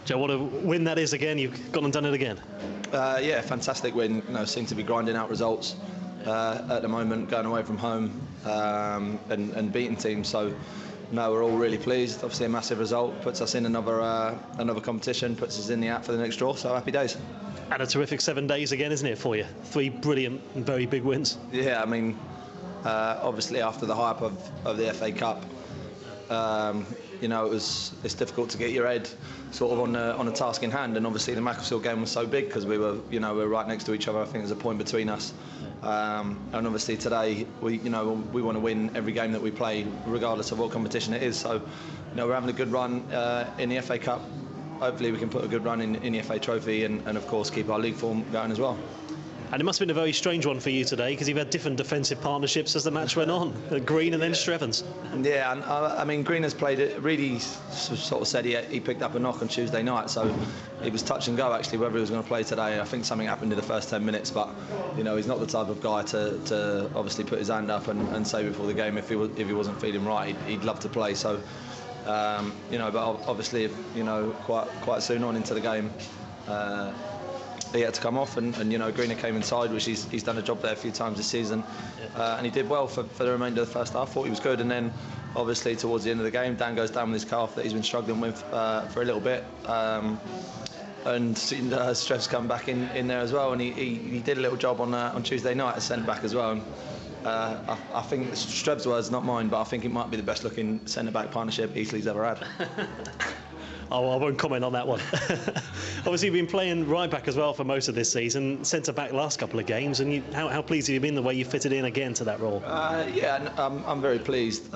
Joe, what a win that is again. You've gone and done it again. Yeah, fantastic win. Seem to be grinding out results at the moment, going away from home and beating teams. So, no, we're all really pleased. Obviously, a massive result puts us in another competition, puts us in the app for the next draw. So happy days. And a terrific 7 days again, isn't it, for you? 3 brilliant and very big wins. Yeah, I mean, obviously after the hype of the FA Cup, it's difficult to get your head sort of on a task in hand, and obviously the Macclesfield game was so big because we were right next to each other. I think there's a point between us, and obviously today we want to win every game that we play, regardless of what competition it is. So, we're having a good run in the FA Cup. Hopefully we can put a good run in the FA Trophy and of course keep our league form going as well. And it must have been a very strange one for you today because you've had different defensive partnerships as the match went on. Green and then Strevens. Yeah, and I mean, Green has played it. Really sort of said he picked up a knock on Tuesday night, so it was touch and go actually whether he was going to play today. I think something happened in the first 10 minutes, but he's not the type of guy to obviously put his hand up and say before the game if he wasn't feeling right, he'd love to play. So but obviously quite soon on into the game. He had to come off, and Greener came inside, which he's done a job there a few times this season, and he did well for the remainder of the first half. Thought he was good, and then obviously towards the end of the game, Dan goes down with his calf that he's been struggling with for a little bit, and Strev's come back in there as well, and he did a little job on Tuesday night as centre back as well. And, I think Strev's words, not mine, but I think it might be the best looking centre back partnership Eastleigh's ever had. Oh, I won't comment on that one. Obviously, you've been playing right back as well for most of this season, centre back last couple of games, and how pleased have you been the way you fitted in again to that role? I'm very pleased.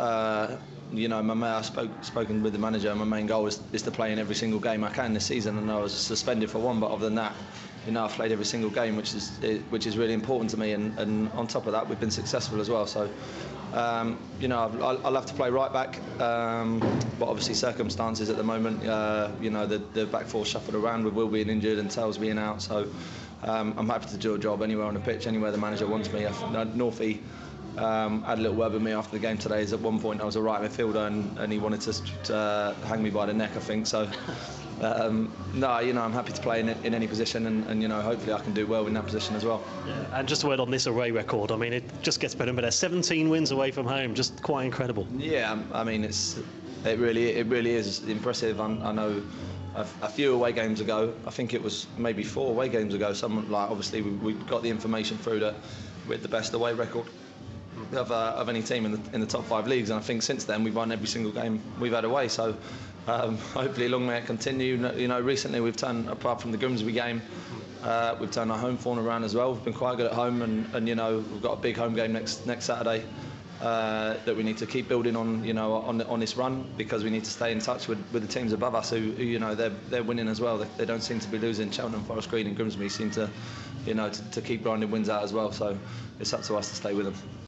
I've spoken with the manager. My main goal is to play in every single game I can this season, and I was suspended for one, but other than that, I've played every single game, which is really important to me, and on top of that, we've been successful as well. So. I love to play right back, but obviously circumstances at the moment, the back four shuffled around with Will being injured and Tales being out, so I'm happy to do a job anywhere on the pitch, anywhere the manager wants me. Northie had a little word with me after the game today. At one point I was a right midfielder and he wanted to hang me by the neck, I think, so I'm happy to play in any position, and hopefully I can do well in that position as well. Yeah. And just a word on this away record. I mean, it just gets better and better. 17 wins away from home, just quite incredible. Yeah, I mean, it really is impressive. I know a few away games ago, I think it was maybe 4 away games ago, obviously we got the information through that with the best away record of any team in the top 5 leagues, and I think since then we've won every single game we've had away. So hopefully long may it continue. Recently we've turned, apart from the Grimsby game, we've turned our home form around as well. We've been quite good at home, and we've got a big home game next Saturday that we need to keep building on this run, because we need to stay in touch with the teams above us who they're winning as well. They don't seem to be losing. Cheltenham, Forest Green and Grimsby seem to keep grinding wins out as well. So it's up to us to stay with them.